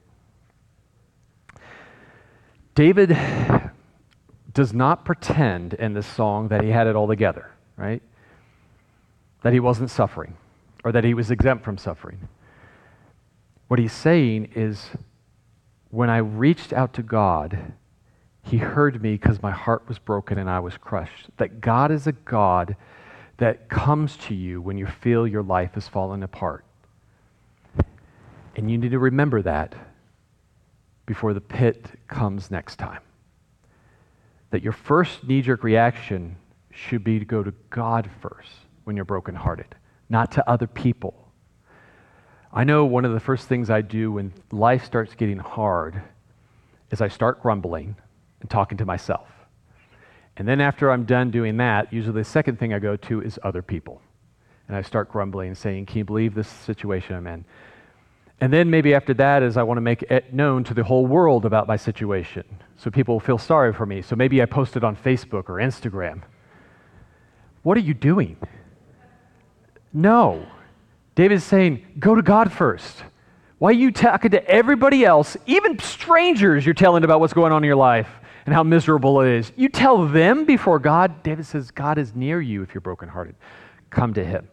David does not pretend in this song that he had it all together, right? That he wasn't suffering, or that he was exempt from suffering. What he's saying is, when I reached out to God, he heard me because my heart was broken and I was crushed. That God is a God that comes to you when you feel your life is falling apart. And you need to remember that before the pit comes next time. That your first knee-jerk reaction should be to go to God first when you're brokenhearted, not to other people. I know one of the first things I do when life starts getting hard is I start grumbling and talking to myself. And then after I'm done doing that, usually the second thing I go to is other people. And I start grumbling and saying, can you believe this situation I'm in? And then maybe after that is I want to make it known to the whole world about my situation so people will feel sorry for me. So maybe I post it on Facebook or Instagram. What are you doing? No. David is saying, go to God first. Why are you talking to everybody else, even strangers you're telling about what's going on in your life and how miserable it is? You tell them before God. David says, God is near you if you're brokenhearted. Come to him.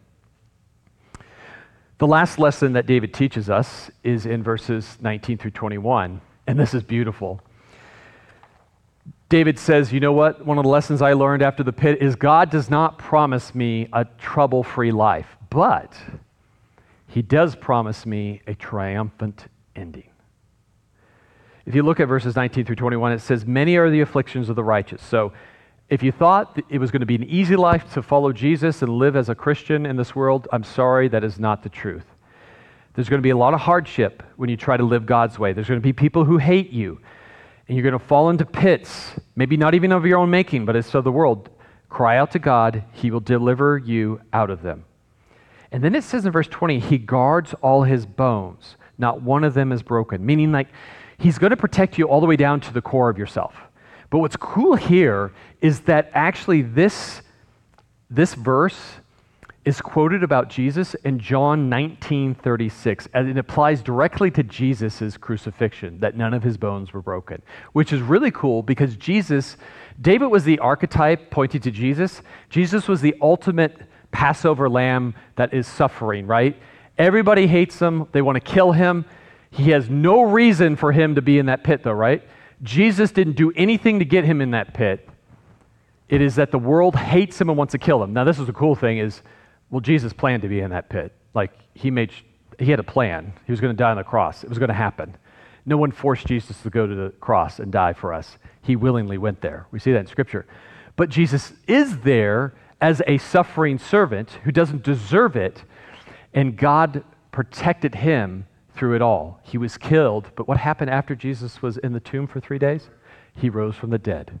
The last lesson that David teaches us is in verses nineteen through twenty-one, and this is beautiful. David says, you know what? One of the lessons I learned after the pit is God does not promise me a trouble-free life, but he does promise me a triumphant ending. If you look at verses nineteen through twenty-one, it says, many are the afflictions of the righteous. So if you thought it was going to be an easy life to follow Jesus and live as a Christian in this world, I'm sorry, that is not the truth. There's going to be a lot of hardship when you try to live God's way. There's going to be people who hate you, and you're going to fall into pits, maybe not even of your own making, but it's of the world. Cry out to God, he will deliver you out of them. And then it says in verse twenty, he guards all his bones. Not one of them is broken, meaning like he's going to protect you all the way down to the core of yourself. But what's cool here is that actually this, this verse is quoted about Jesus in John nineteen thirty-six, and it applies directly to Jesus' crucifixion, that none of his bones were broken, which is really cool because Jesus, David was the archetype pointing to Jesus. Jesus was the ultimate Passover lamb that is suffering, right? Everybody hates him. They want to kill him. He has no reason for him to be in that pit, though, right? Jesus didn't do anything to get him in that pit. It is that the world hates him and wants to kill him. Now, this is the cool thing is, well, Jesus planned to be in that pit. Like, he made, he had a plan. He was going to die on the cross. It was going to happen. No one forced Jesus to go to the cross and die for us. He willingly went there. We see that in Scripture. But Jesus is there as a suffering servant who doesn't deserve it, and God protected him through it all. He was killed, but what happened after Jesus was in the tomb for three days? He rose from the dead.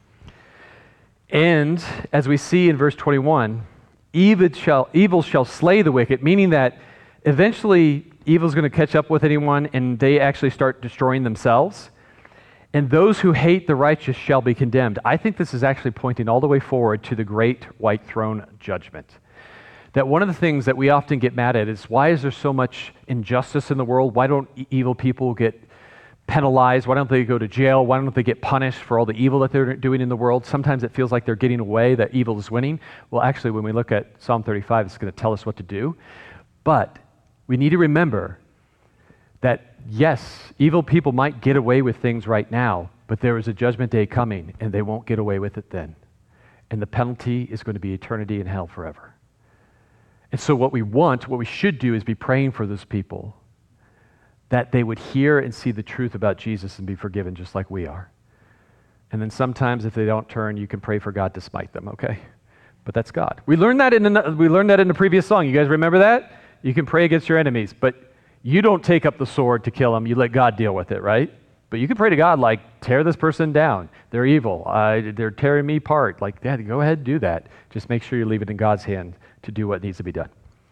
And as we see in verse twenty-one, evil shall, evil shall slay the wicked, meaning that eventually evil is going to catch up with anyone and they actually start destroying themselves. And those who hate the righteous shall be condemned. I think this is actually pointing all the way forward to the great white throne judgment. That one of the things that we often get mad at is, why is there so much injustice in the world? Why don't e- evil people get penalized? Why don't they go to jail? Why don't they get punished for all the evil that they're doing in the world? Sometimes it feels like they're getting away, that evil is winning. Well, actually, when we look at Psalm thirty-five, it's going to tell us what to do. But we need to remember that, yes, evil people might get away with things right now, but there is a judgment day coming, and they won't get away with it then. And the penalty is going to be eternity in hell forever. And so what we want, what we should do is be praying for those people, that they would hear and see the truth about Jesus and be forgiven just like we are. And then sometimes if they don't turn, you can pray for God to smite them, okay? But that's God. We learned that in the, we learned that in the previous song. You guys remember that? You can pray against your enemies, but you don't take up the sword to kill them. You let God deal with it, right? But you can pray to God like, tear this person down. They're evil. Uh, they're tearing me apart. Like, Dad, go ahead and do that. Just make sure you leave it in God's hand to do what needs to be done.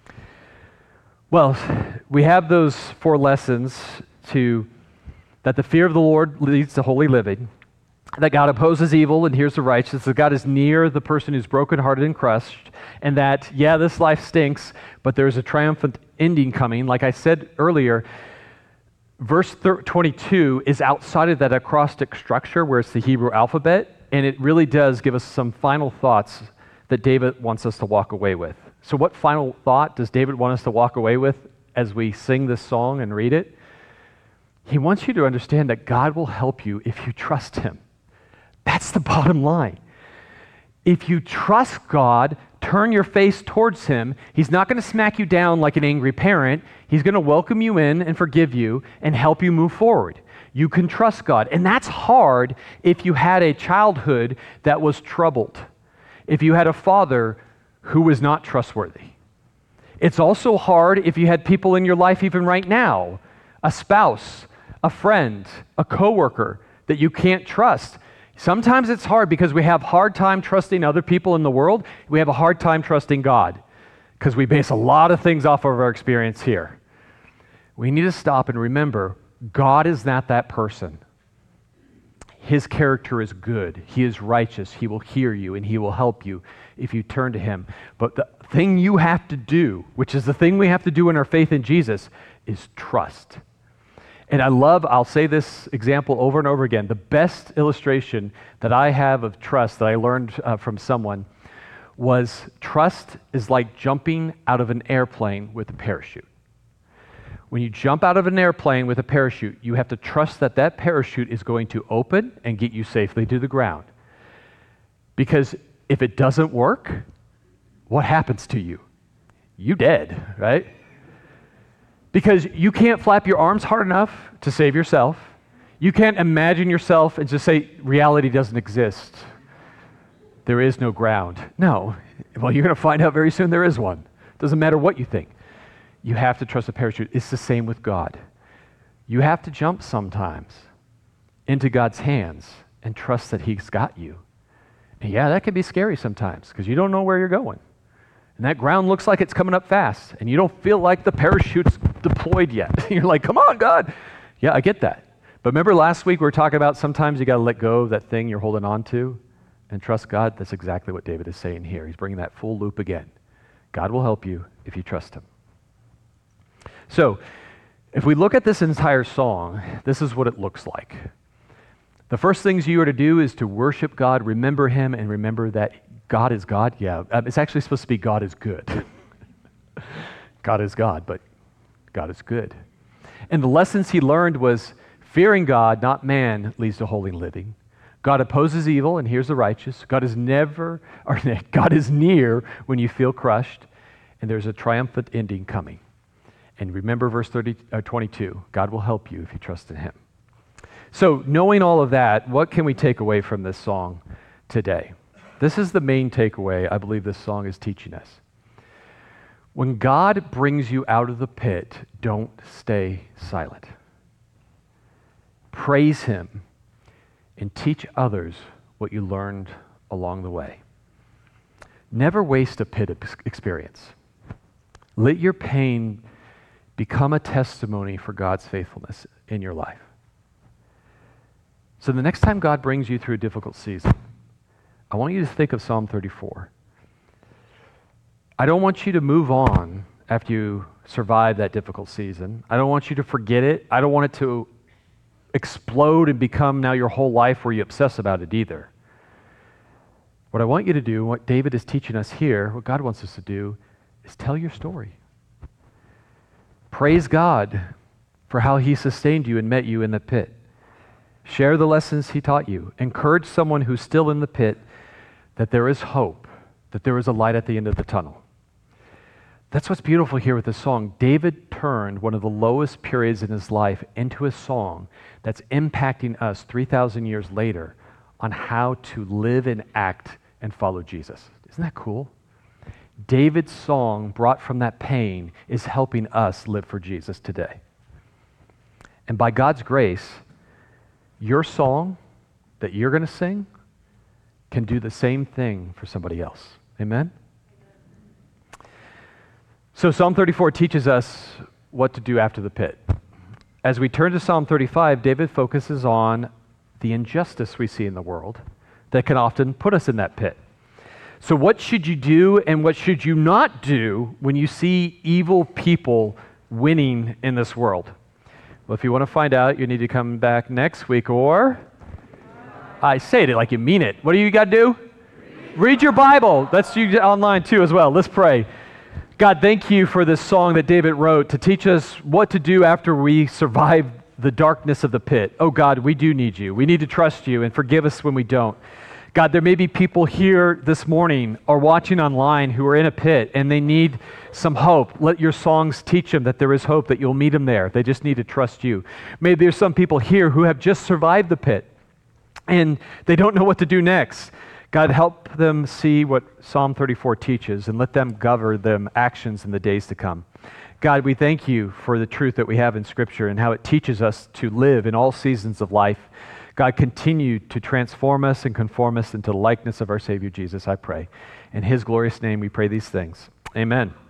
Well, we have those four lessons to that the fear of the Lord leads to holy living, that God opposes evil and hears the righteous, that God is near the person who's brokenhearted and crushed, and that, yeah, this life stinks, but there's a triumphant ending coming. Like I said earlier, verse twenty-two is outside of that acrostic structure where it's the Hebrew alphabet, and it really does give us some final thoughts that David wants us to walk away with. So what final thought does David want us to walk away with as we sing this song and read it? He wants you to understand that God will help you if you trust him. That's the bottom line. If you trust God, turn your face towards him, he's not going to smack you down like an angry parent. He's going to welcome you in and forgive you and help you move forward. You can trust God. And that's hard if you had a childhood that was troubled. If you had a father who was not trustworthy. It's also hard if you had people in your life even right now, a spouse, a friend, a coworker that you can't trust. Sometimes it's hard because we have hard time trusting other people in the world. We have a hard time trusting God because we base a lot of things off of our experience here. We need to stop and remember, God is not that person. His character is good. He is righteous. He will hear you and he will help you if you turn to him. But the thing you have to do, which is the thing we have to do in our faith in Jesus, is trust. And I love, I'll say this example over and over again, the best illustration that I have of trust that I learned uh, from someone was trust is like jumping out of an airplane with a parachute. When you jump out of an airplane with a parachute, you have to trust that that parachute is going to open and get you safely to the ground. Because if it doesn't work, what happens to you? You dead, right? Because you can't flap your arms hard enough to save yourself. You can't imagine yourself and just say, reality doesn't exist. There is no ground. No. Well, you're going to find out very soon there is one. Doesn't matter what you think. You have to trust the parachute. It's the same with God. You have to jump sometimes into God's hands and trust that he's got you. And yeah, that can be scary sometimes because you don't know where you're going. And that ground looks like it's coming up fast, and you don't feel like the parachute's deployed yet. You're like, come on, God. Yeah, I get that. But remember last week we were talking about sometimes you got to let go of that thing you're holding on to and trust God? That's exactly what David is saying here. He's bringing that full loop again. God will help you if you trust him. So, if we look at this entire song, this is what it looks like. The first things you are to do is to worship God, remember him, and remember that God is God. Yeah, it's actually supposed to be God is good. God is God, but God is good. And the lessons he learned was fearing God, not man, leads to holy living. God opposes evil and hears the righteous. God is never, or God is near when you feel crushed, and there's a triumphant ending coming. And remember verse thirty, uh, twenty-two, God will help you if you trust in him. So knowing all of that, what can we take away from this song today? This is the main takeaway I believe this song is teaching us. When God brings you out of the pit, don't stay silent. Praise him and teach others what you learned along the way. Never waste a pit experience. Let your pain become a testimony for God's faithfulness in your life. So the next time God brings you through a difficult season, I want you to think of Psalm thirty-four. I don't want you to move on after you survive that difficult season. I don't want you to forget it. I don't want it to explode and become now your whole life where you obsess about it either. What I want you to do, what David is teaching us here, what God wants us to do, is tell your story. Praise God for how he sustained you and met you in the pit. Share the lessons he taught you. Encourage someone who's still in the pit that there is hope, that there is a light at the end of the tunnel. That's what's beautiful here with this song. David turned one of the lowest periods in his life into a song that's impacting us three thousand years later on how to live and act and follow Jesus. Isn't that cool? David's song brought from that pain is helping us live for Jesus today. And by God's grace, your song that you're going to sing can do the same thing for somebody else. Amen? So Psalm thirty-four teaches us what to do after the pit. As we turn to Psalm thirty-five, David focuses on the injustice we see in the world that can often put us in that pit. So what should you do and what should you not do when you see evil people winning in this world? Well, if you want to find out, you need to come back next week, or I say it like you mean it. What do you got to do? Read, Read your Bible. That's you online too as well. Let's pray. God, thank you for this song that David wrote to teach us what to do after we survive the darkness of the pit. Oh God, we do need you. We need to trust you and forgive us when we don't. God, there may be people here this morning or watching online who are in a pit and they need some hope. Let your songs teach them that there is hope, that you'll meet them there. They just need to trust you. Maybe there's some people here who have just survived the pit and they don't know what to do next. God, help them see what Psalm thirty-four teaches and let them govern them actions in the days to come. God, we thank you for the truth that we have in Scripture and how it teaches us to live in all seasons of life. God, continue to transform us and conform us into the likeness of our Savior Jesus, I pray. In his glorious name we pray these things. Amen.